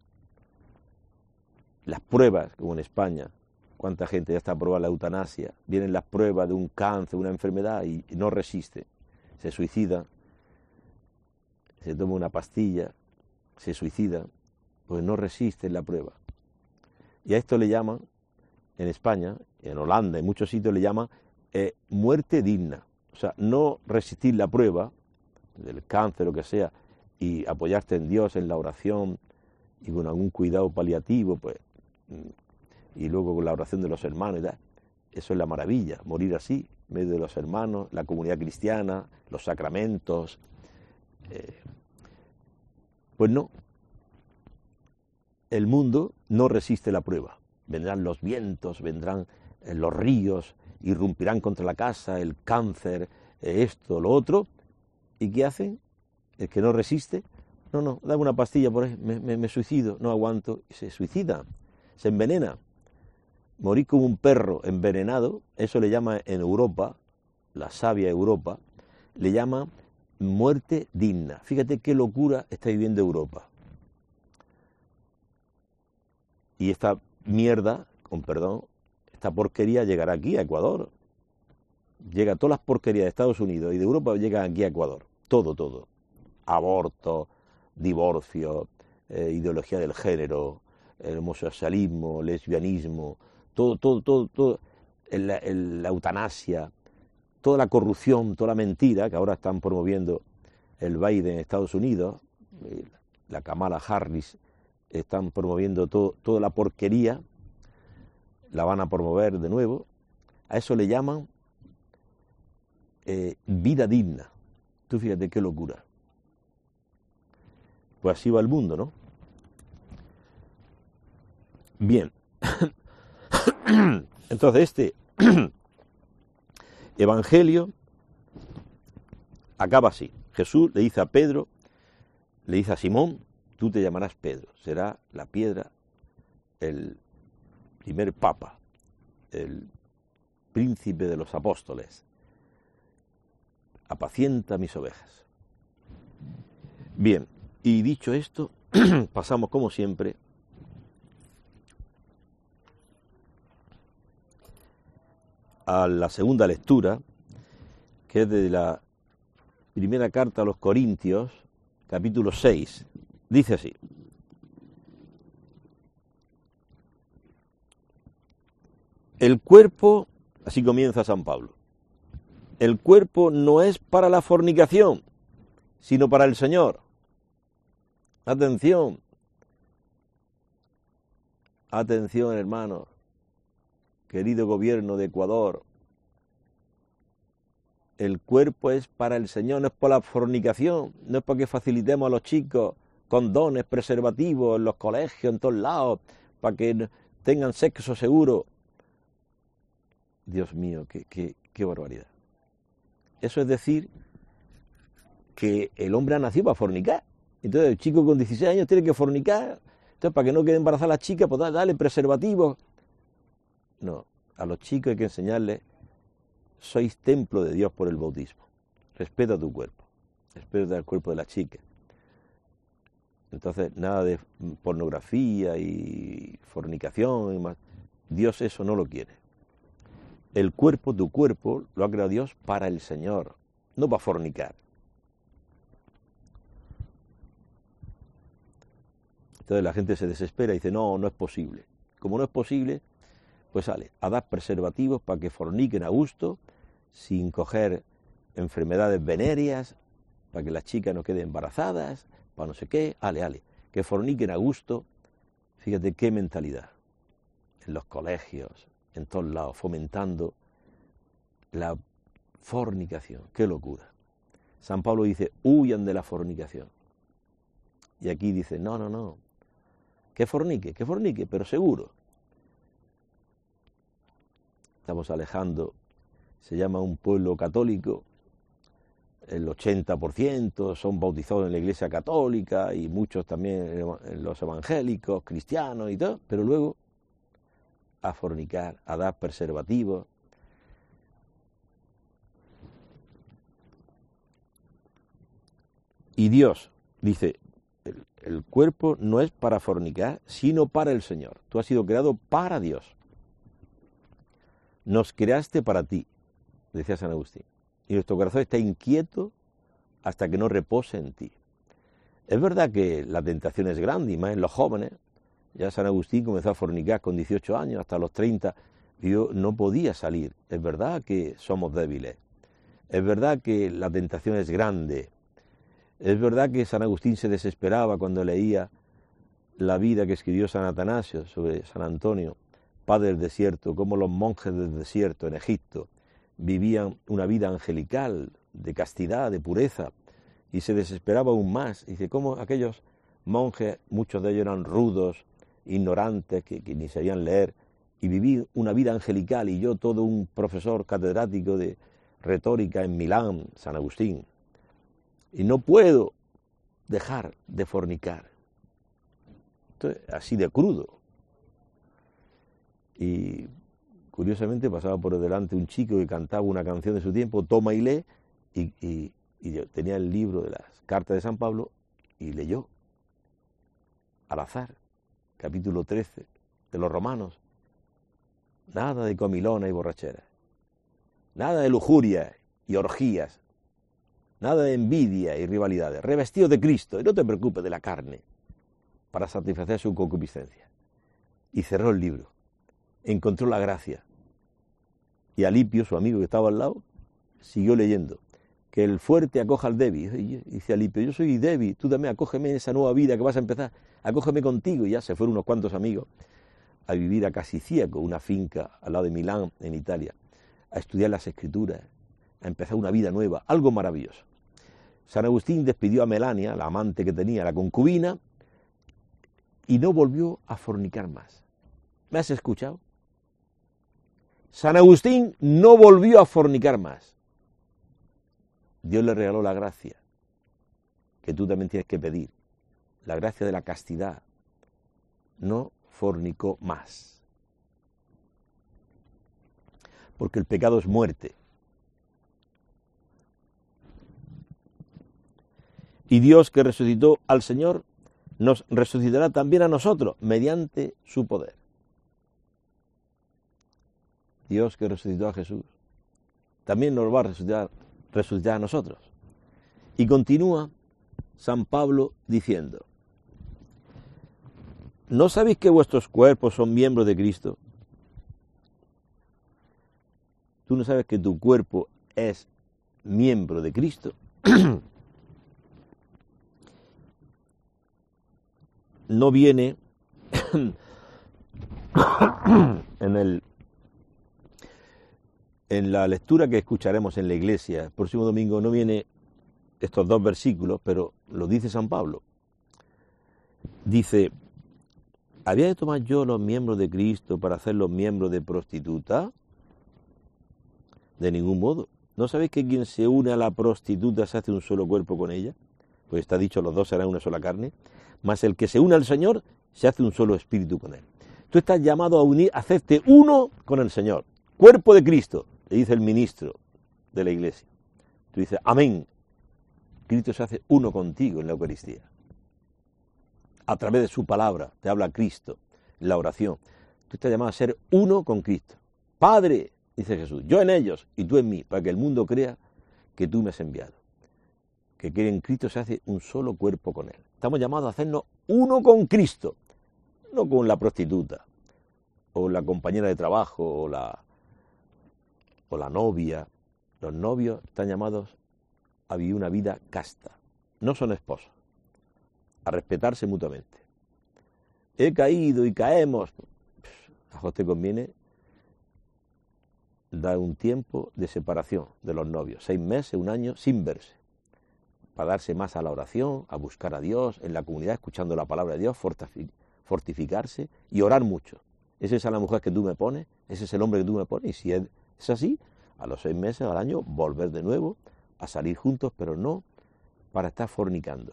las pruebas, como en España, cuánta gente ya está aprobada la eutanasia, vienen las pruebas de un cáncer, una enfermedad y no resiste, se suicida, se toma una pastilla, se suicida, pues no resiste la prueba. Y a esto le llaman, en España, en Holanda, en muchos sitios le llaman eh, muerte digna. O sea, no resistir la prueba del cáncer o que sea y apoyarte en Dios, en la oración y con algún cuidado paliativo, pues, y luego con la oración de los hermanos y tal. Eso es la maravilla, morir así, en medio de los hermanos, la comunidad cristiana, los sacramentos. Eh, pues no, el mundo no resiste la prueba. Vendrán los vientos, vendrán eh, los ríos, irrumpirán contra la casa, el cáncer, eh, esto, lo otro. ¿Y qué hacen? El que no resiste, no, no, dame una pastilla por ahí, me, me, me suicido, no aguanto, y se suicida, se envenena. Morir como un perro envenenado, eso le llama en Europa, la sabia Europa, le llama muerte digna. Fíjate qué locura está viviendo Europa. Y esta mierda, con perdón, esta porquería llegará aquí a Ecuador. Llega todas las porquerías de Estados Unidos y de Europa llegan aquí a Ecuador. Todo, todo. Aborto, divorcio, eh, ideología del género, el homosexualismo, lesbianismo, todo, todo, todo, todo, el, el, la eutanasia, toda la corrupción, toda la mentira que ahora están promoviendo el Biden en Estados Unidos, la Kamala Harris, están promoviendo todo, toda la porquería, la van a promover de nuevo. A eso le llaman eh, vida digna. Tú fíjate qué locura. Pues así va el mundo, ¿no? Bien. Entonces este evangelio acaba así. Jesús le dice a Pedro, le dice a Simón, tú te llamarás Pedro, será la piedra, el primer papa, el príncipe de los apóstoles. Apacienta mis ovejas. Bien, y dicho esto, pasamos como siempre a la segunda lectura, que es de la primera carta a los Corintios, capítulo seis. Dice así: el cuerpo, así comienza San Pablo, el cuerpo no es para la fornicación, sino para el Señor. Atención, atención, hermanos, querido gobierno de Ecuador, el cuerpo es para el Señor, no es para la fornicación, no es para que facilitemos a los chicos condones, preservativos en los colegios, en todos lados, para que tengan sexo seguro. Dios mío, qué, qué, qué barbaridad. Eso es decir que el hombre ha nacido para fornicar. Entonces el chico con dieciséis años tiene que fornicar. Entonces, para que no quede embarazada la chica, pues dale preservativos. No, a los chicos hay que enseñarles: sois templo de Dios por el bautismo. Respeta tu cuerpo, respeta el cuerpo de la chica. Entonces, nada de pornografía y fornicación y más. Dios eso no lo quiere. El cuerpo, tu cuerpo, lo ha creado Dios para el Señor, no para fornicar. Entonces la gente se desespera y dice, no, no es posible. Como no es posible, pues sale a dar preservativos para que forniquen a gusto sin coger enfermedades venéreas, para que las chicas no queden embarazadas, para no sé qué, ale, ale, que forniquen a gusto. Fíjate qué mentalidad, en los colegios, en todos lados, fomentando la fornicación, qué locura. San Pablo dice, huyan de la fornicación. Y aquí dice, no, no, no, que fornique, que fornique, pero seguro. Estamos alejando, se llama un pueblo católico, el ochenta por ciento son bautizados en la Iglesia Católica y muchos también en los evangélicos, cristianos y todo, pero luego a fornicar, a dar preservativos. Y Dios dice, el, el cuerpo no es para fornicar, sino para el Señor. Tú has sido creado para Dios. Nos creaste para ti, decía San Agustín. Y nuestro corazón está inquieto hasta que no repose en ti. Es verdad que la tentación es grande, y más en los jóvenes. Ya San Agustín comenzó a fornicar con dieciocho años, hasta los treinta, y yo no podía salir. Es verdad que somos débiles. Es verdad que la tentación es grande. Es verdad que San Agustín se desesperaba cuando leía la vida que escribió San Atanasio sobre San Antonio, padre del desierto, cómo los monjes del desierto en Egipto vivían una vida angelical, de castidad, de pureza, y se desesperaba aún más. Y dice, cómo aquellos monjes, muchos de ellos eran rudos, ignorantes, que, que ni sabían leer, y viví una vida angelical, y yo todo un profesor catedrático de retórica en Milán, San Agustín, y no puedo dejar de fornicar. Entonces, así de crudo. Y curiosamente pasaba por delante un chico que cantaba una canción de su tiempo, Toma y lee, y, y, y yo tenía el libro de las cartas de San Pablo, y leyó, al azar, capítulo trece de los Romanos. Nada de comilona y borrachera, nada de lujuria y orgías, nada de envidia y rivalidades, revestido de Cristo, y no te preocupes de la carne, para satisfacer su concupiscencia. Y cerró el libro, encontró la gracia, y Alipio, su amigo que estaba al lado, siguió leyendo, que el fuerte acoja al débil. Y dice Alipio, yo soy débil, tú también acógeme en esa nueva vida que vas a empezar, acógeme contigo. Y ya se fueron unos cuantos amigos a vivir a Casiciaco, una finca al lado de Milán, en Italia, a estudiar las Escrituras, a empezar una vida nueva, algo maravilloso. San Agustín despidió a Melania, la amante que tenía, la concubina, y no volvió a fornicar más. ¿Me has escuchado? San Agustín no volvió a fornicar más. Dios le regaló la gracia, que tú también tienes que pedir, la gracia de la castidad. No fornicó más. Porque el pecado es muerte. Y Dios, que resucitó al Señor, nos resucitará también a nosotros mediante su poder. Dios, que resucitó a Jesús, también nos va a resucitar, resucitar a nosotros. Y continúa San Pablo diciendo, ¿no sabéis que vuestros cuerpos son miembros de Cristo? ¿Tú no sabes que tu cuerpo es miembro de Cristo? No viene en el en la lectura que escucharemos en la iglesia el próximo domingo, no viene estos dos versículos, pero lo dice San Pablo. Dice, ¿había de tomar yo los miembros de Cristo para hacerlos miembros de prostituta? De ningún modo. ¿No sabéis que quien se une a la prostituta se hace un solo cuerpo con ella? Pues está dicho, los dos serán una sola carne. Mas el que se une al Señor se hace un solo espíritu con él. Tú estás llamado a unir, a hacerte uno con el Señor. Cuerpo de Cristo, le dice el ministro de la iglesia. Tú dices, amén. Cristo se hace uno contigo en la Eucaristía. A través de su palabra te habla Cristo en la oración. Tú estás llamado a ser uno con Cristo. Padre, dice Jesús, yo en ellos y tú en mí, para que el mundo crea que tú me has enviado. Que cree en Cristo se hace un solo cuerpo con él. Estamos llamados a hacernos uno con Cristo, no con la prostituta, o la compañera de trabajo, o la, o la novia, Los novios están llamados a vivir una vida casta. No son esposos. A respetarse mutuamente. He caído y caemos. A vos te conviene dar un tiempo de separación de los novios. Seis meses, un año, sin verse. Para darse más a la oración, a buscar a Dios, en la comunidad, escuchando la palabra de Dios, fortificarse y orar mucho. ¿Esa es la mujer que tú me pones? ¿Ese es el hombre que tú me pones? Y si es así, a los seis meses, al año, volver de nuevo a salir juntos, pero no para estar fornicando.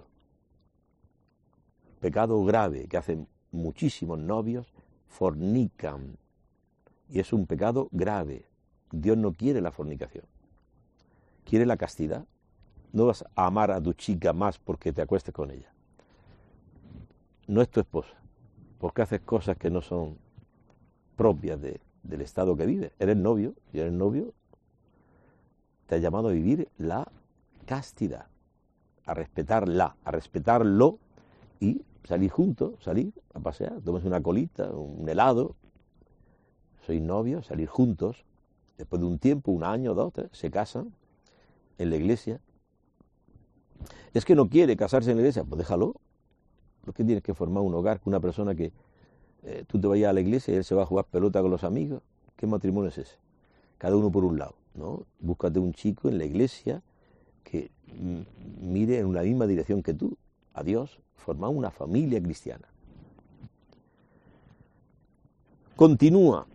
Pecado grave que hacen muchísimos novios, fornican. Y es un pecado grave. Dios no quiere la fornicación. Quiere la castidad. No vas a amar a tu chica más porque te acuestes con ella. No es tu esposa. Porque haces cosas que no son propias de, del estado que vives. Eres novio, y eres novio, te ha llamado a vivir la castidad, a respetarla, a respetarlo y salir juntos, salir a pasear, tomes una colita, un helado. Sois novios, salir juntos. Después de un tiempo, un año, dos, tres, se casan en la iglesia. Es que no quiere casarse en la iglesia, pues déjalo. ¿Por qué tienes que formar un hogar con una persona que eh, tú te vayas a la iglesia y él se va a jugar pelota con los amigos? ¿Qué matrimonio es ese? Cada uno por un lado, ¿no? Búscate un chico en la iglesia que mm, mire en una misma dirección que tú, a Dios, formar una familia cristiana. Continúa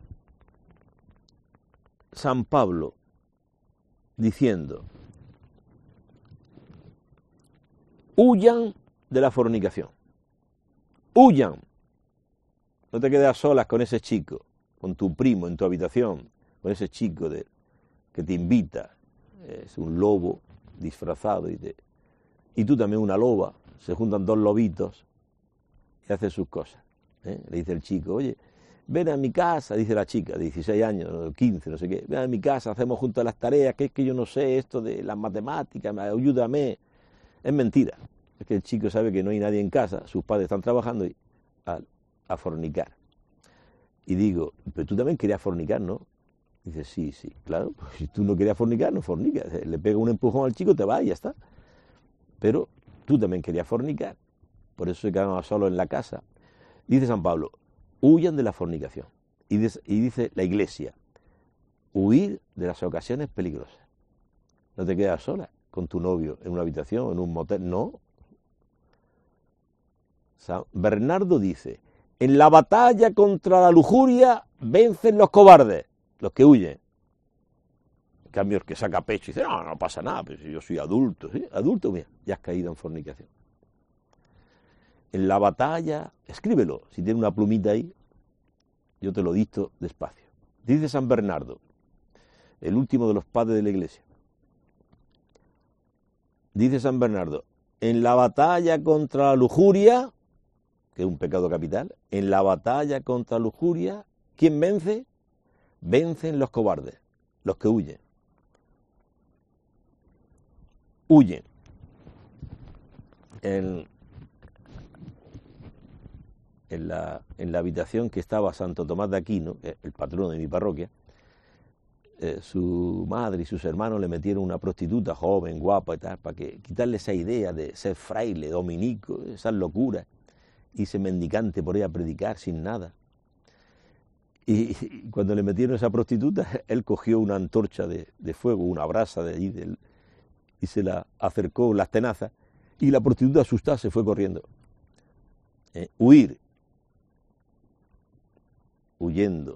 San Pablo diciendo: huyan de la fornicación. Huyan. No te quedes a solas con ese chico, con tu primo en tu habitación, con ese chico de, que te invita. Es un lobo disfrazado y, te, y tú también una loba. Se juntan dos lobitos y hacen sus cosas. ¿eh? Le dice el chico: oye, ven a mi casa, dice la chica de dieciséis años, quince, no sé qué, ven a mi casa, hacemos juntas las tareas, que es que yo no sé esto de las matemáticas, ayúdame. Es mentira. Es que el chico sabe que no hay nadie en casa, sus padres están trabajando y a, a fornicar. Y digo: pero tú también querías fornicar, ¿no? Dice: sí, sí, claro, pues si tú no querías fornicar, no fornicas. Le pega un empujón al chico, te va y ya está. Pero tú también querías fornicar, por eso se quedaron solos en la casa. Dice San Pablo: huyan de la fornicación. Y dice, y dice la Iglesia: huir de las ocasiones peligrosas. No te quedas sola con tu novio en una habitación, en un motel, no. San Bernardo dice: en la batalla contra la lujuria vencen los cobardes, los que huyen. En cambio, el que saca pecho y dice: no, no pasa nada, pero si yo soy adulto, ¿sí? Adulto, mira, ya has caído en fornicación. En la batalla, escríbelo, si tiene una plumita ahí, yo te lo dicto despacio. Dice San Bernardo, el último de los padres de la Iglesia. Dice San Bernardo: en la batalla contra la lujuria, que es un pecado capital, en la batalla contra la lujuria, ¿quién vence? Vencen los cobardes, los que huyen. Huyen. En, en, la, en la habitación que estaba Santo Tomás de Aquino, el patrono de mi parroquia, eh, su madre y sus hermanos le metieron una prostituta joven, guapa y tal, para que quitarle esa idea de ser fraile, dominico, esas locuras, y ese mendicante por ahí a predicar sin nada. Y, y cuando le metieron esa prostituta, él cogió una antorcha de, de fuego, una brasa de allí, del, y se la acercó las tenazas, y la prostituta asustada se fue corriendo. Eh, huir. Huyendo.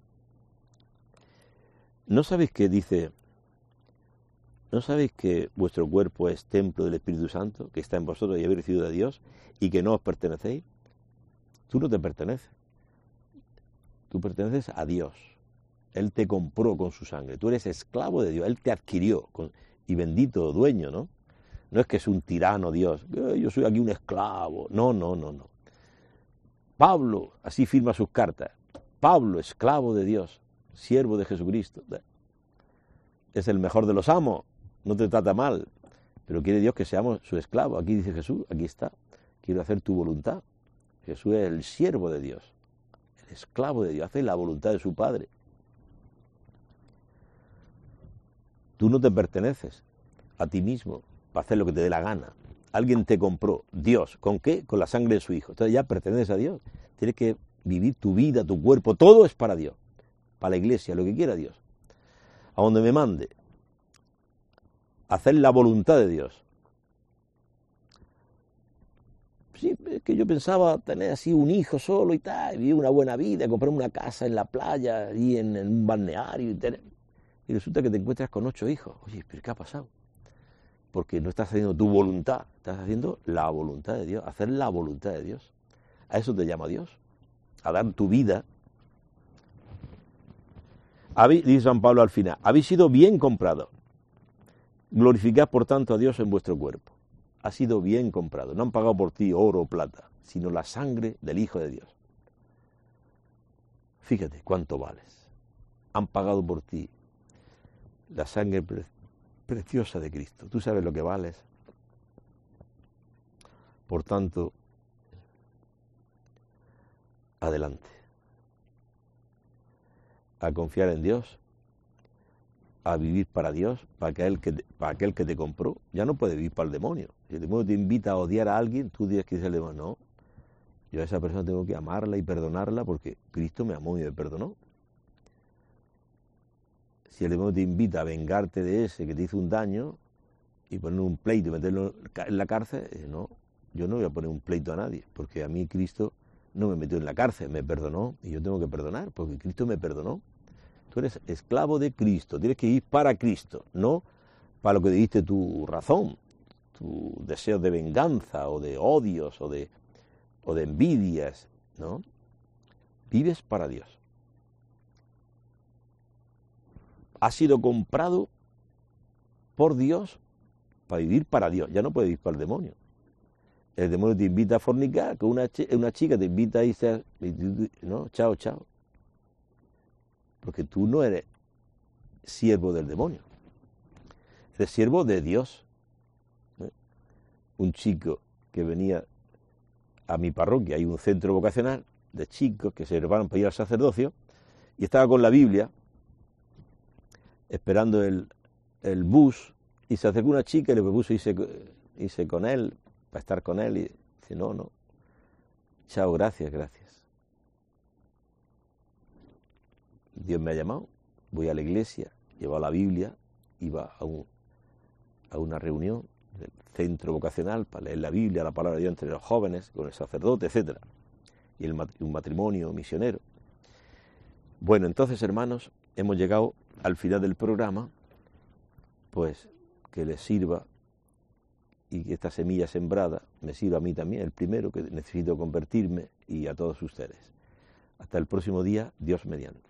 ¿No sabéis que dice, no sabéis que vuestro cuerpo es templo del Espíritu Santo, que está en vosotros y habéis recibido de Dios, y que no os pertenecéis? Tú no te perteneces. Tú perteneces a Dios. Él te compró con su sangre. Tú eres esclavo de Dios. Él te adquirió. Con, y bendito dueño, ¿no? No es que es un tirano Dios. Yo soy aquí un esclavo. No, no, no, no. Pablo, así firma sus cartas. Pablo, esclavo de Dios, siervo de Jesucristo. Es el mejor de los amos. No te trata mal. Pero quiere Dios que seamos su esclavo. Aquí dice Jesús, aquí está. Quiero hacer tu voluntad. Jesús es el siervo de Dios. El esclavo de Dios. Hace la voluntad de su Padre. Tú no te perteneces a ti mismo para hacer lo que te dé la gana. Alguien te compró, Dios, ¿con qué? Con la sangre de su Hijo. Entonces ya perteneces a Dios. Tienes que vivir tu vida, tu cuerpo, todo es para Dios, para la iglesia, lo que quiera Dios. A donde me mande, hacer la voluntad de Dios. Sí, es que yo pensaba tener así un hijo solo y tal, vivir una buena vida, comprarme una casa en la playa y en, en un balneario y tener... Y resulta que te encuentras con ocho hijos. Oye, ¿pero qué ha pasado? Porque no estás haciendo tu voluntad, estás haciendo la voluntad de Dios, hacer la voluntad de Dios. A eso te llama Dios, a dar tu vida. Habéis, dice San Pablo al final, habéis sido bien comprados. Glorificad por tanto a Dios en vuestro cuerpo. Ha sido bien comprado. No han pagado por ti oro o plata, sino la sangre del Hijo de Dios. Fíjate cuánto vales. Han pagado por ti la sangre pre preciosa de Cristo. Tú sabes lo que vales. Por tanto, adelante. A confiar en Dios, a vivir para Dios, para aquel que te, para aquel que te compró. Ya no puedes vivir para el demonio. Si el demonio te invita a odiar a alguien, tú tienes que decirle al demonio, no, yo a esa persona tengo que amarla y perdonarla porque Cristo me amó y me perdonó. Si el demonio te invita a vengarte de ese que te hizo un daño y poner un pleito y meterlo en la cárcel, no, yo no voy a poner un pleito a nadie, porque a mí Cristo no me metió en la cárcel, me perdonó y yo tengo que perdonar, porque Cristo me perdonó. Tú eres esclavo de Cristo, tienes que ir para Cristo, no para lo que diste tu razón, tu deseo de venganza o de odios o de, o de envidias, ¿no? Vives para Dios. Has sido comprado por Dios para vivir para Dios, ya no puedes vivir para el demonio. El demonio te invita a fornicar, con una, una chica te invita a irse a... No, chao, chao. Porque tú no eres siervo del demonio, eres siervo de Dios. ¿Eh? Un chico que venía a mi parroquia, hay un centro vocacional de chicos que se preparan para ir al sacerdocio, y estaba con la Biblia, esperando el, el bus, y se acercó una chica y le propuso irse, irse con él, para estar con él, y dice, no, no, chao, gracias, gracias. Dios me ha llamado, voy a la iglesia, llevo la Biblia, iba a, un, a una reunión del centro vocacional para leer la Biblia, la palabra de Dios entre los jóvenes, con el sacerdote, etcétera, y el, un matrimonio misionero. Bueno, entonces, hermanos, hemos llegado al final del programa, pues que les sirva y que esta semilla sembrada me sirva a mí también, el primero que necesito convertirme, y a todos ustedes. Hasta el próximo día, Dios mediante.